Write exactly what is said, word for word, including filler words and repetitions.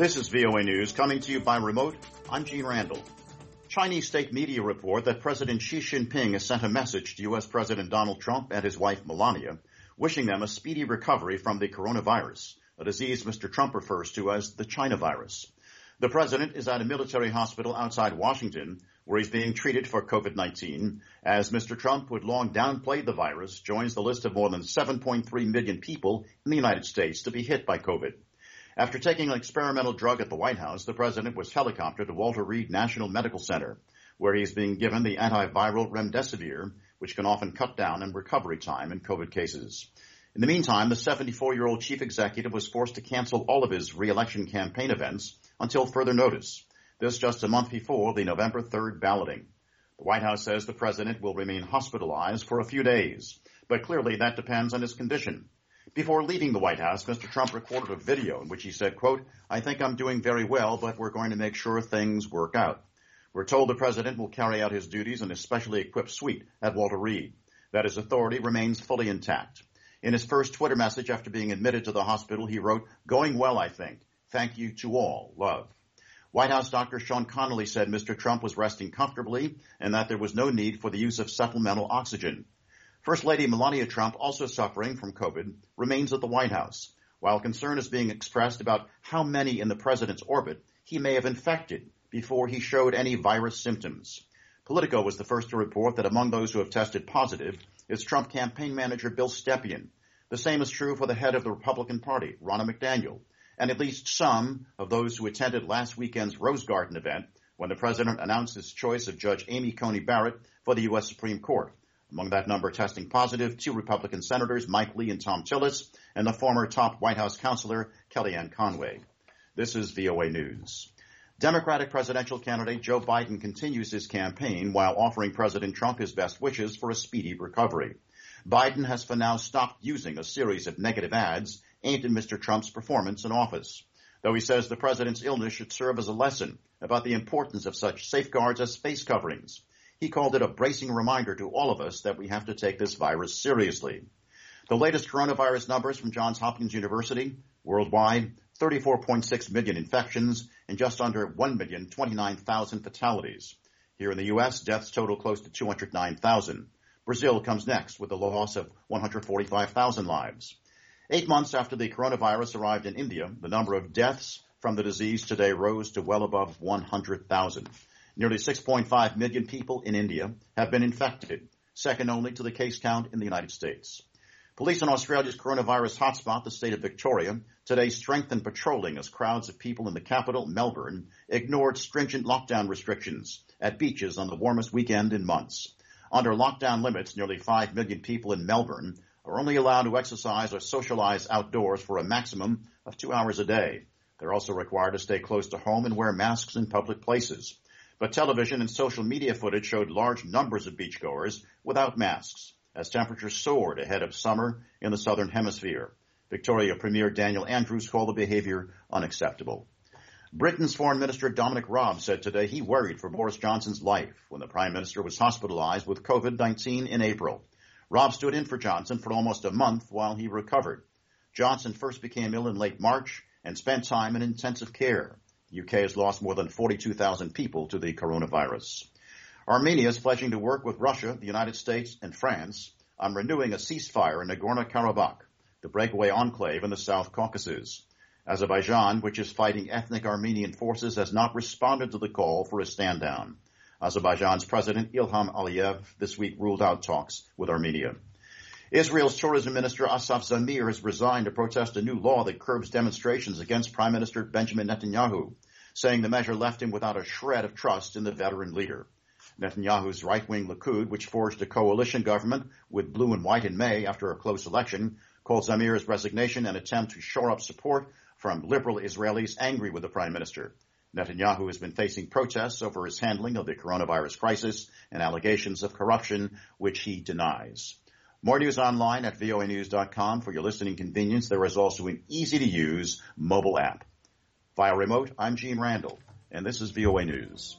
This is V O A News coming to you by remote. I'm Gene Randall. Chinese state media report that President Xi Jinping has sent a message to U S. President Donald Trump and his wife Melania, wishing them a speedy recovery from the coronavirus, a disease Mister Trump refers to as the China virus. The president is at a military hospital outside Washington, where he's being treated for COVID nineteen, as Mister Trump, who had long downplayed the virus, joins the list of more than seven point three million people in the United States to be hit by COVID. After taking an experimental drug at the White House, the president was helicoptered to Walter Reed National Medical Center, where he's being given the antiviral remdesivir, which can often cut down on recovery time in COVID cases. In the meantime, the seventy-four-year-old chief executive was forced to cancel all of his re-election campaign events until further notice. This just a month before the November third balloting. The White House says the president will remain hospitalized for a few days, but clearly that depends on his condition. Before leaving the White House, Mister Trump recorded a video in which he said, quote, "I think I'm doing very well, but we're going to make sure things work out." We're told the president will carry out his duties in a specially equipped suite at Walter Reed, that his authority remains fully intact. In his first Twitter message after being admitted to the hospital, he wrote, "Going well, I think. Thank you to all. Love." White House Doctor Sean Connolly said Mister Trump was resting comfortably and that there was no need for the use of supplemental oxygen. First Lady Melania Trump, also suffering from COVID, remains at the White House, while concern is being expressed about how many in the president's orbit he may have infected before he showed any virus symptoms. Politico was the first to report that among those who have tested positive is Trump campaign manager Bill Stepien. The same is true for the head of the Republican Party, Ronna McDaniel, and at least some of those who attended last weekend's Rose Garden event when the president announced his choice of Judge Amy Coney Barrett for the U S. Supreme Court. Among that number testing positive, two Republican senators, Mike Lee and Tom Tillis, and the former top White House counselor, Kellyanne Conway. This is V O A News. Democratic presidential candidate Joe Biden continues his campaign while offering President Trump his best wishes for a speedy recovery. Biden has for now stopped using a series of negative ads aimed at Mister Trump's performance in office, though he says the president's illness should serve as a lesson about the importance of such safeguards as face coverings. He called it a bracing reminder to all of us that we have to take this virus seriously. The latest coronavirus numbers from Johns Hopkins University, worldwide, thirty-four point six million infections and just under one million twenty-nine thousand fatalities. Here in the U S, deaths total close to two hundred nine thousand. Brazil comes next with a loss of one hundred forty-five thousand lives. Eight months after the coronavirus arrived in India, the number of deaths from the disease today rose to well above one hundred thousand. Nearly six point five million people in India have been infected, second only to the case count in the United States. Police in Australia's coronavirus hotspot, the state of Victoria, today strengthened patrolling as crowds of people in the capital, Melbourne, ignored stringent lockdown restrictions at beaches on the warmest weekend in months. Under lockdown limits, nearly five million people in Melbourne are only allowed to exercise or socialize outdoors for a maximum of two hours a day. They're also required to stay close to home and wear masks in public places. But television and social media footage showed large numbers of beachgoers without masks as temperatures soared ahead of summer in the southern hemisphere. Victoria Premier Daniel Andrews called the behavior unacceptable. Britain's Foreign Minister Dominic Raab said today he worried for Boris Johnson's life when the Prime Minister was hospitalized with COVID nineteen in April. Raab stood in for Johnson for almost a month while he recovered. Johnson first became ill in late March and spent time in intensive care. The U K has lost more than forty-two thousand people to the coronavirus. Armenia is pledging to work with Russia, the United States, and France on renewing a ceasefire in Nagorno-Karabakh, the breakaway enclave in the South Caucasus. Azerbaijan, which is fighting ethnic Armenian forces, has not responded to the call for a stand-down. Azerbaijan's President Ilham Aliyev this week ruled out talks with Armenia. Israel's tourism minister Asaf Zamir has resigned to protest a new law that curbs demonstrations against Prime Minister Benjamin Netanyahu, saying the measure left him without a shred of trust in the veteran leader. Netanyahu's right-wing Likud, which forged a coalition government with blue and white in May after a close election, called Zamir's resignation an attempt to shore up support from liberal Israelis angry with the prime minister. Netanyahu has been facing protests over his handling of the coronavirus crisis and allegations of corruption, which he denies. More news online at V O A news dot com. For your listening convenience, there is also an easy-to-use mobile app. Via remote, I'm Gene Randall, and this is V O A News.